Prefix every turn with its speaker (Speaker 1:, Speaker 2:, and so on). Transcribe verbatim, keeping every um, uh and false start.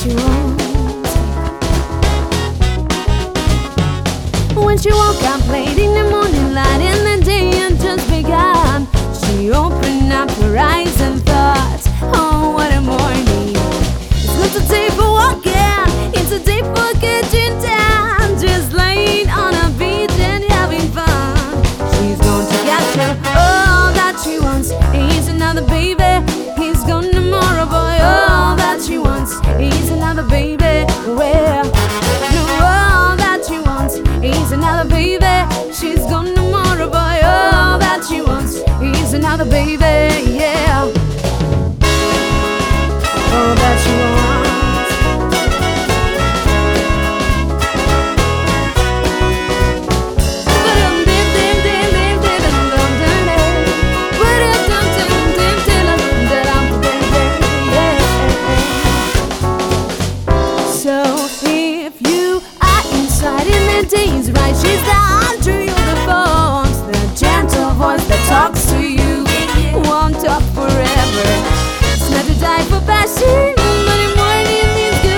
Speaker 1: she wants. When she woke up late in the morning light and the day had just begun, she opened up her eyes and thought, oh, what a morning. It's not a day for walking, it's a day for getting down, just laying on a beach and having fun. She's going to get you all that she wants. He's another baby, he's gone tomorrow, boy. All that she wants is another baby. Well, no, all that she wants is another baby. She's gone tomorrow, boy. All that she wants is another baby. Yeah, all that she wants. So if you are inside in the days right, she's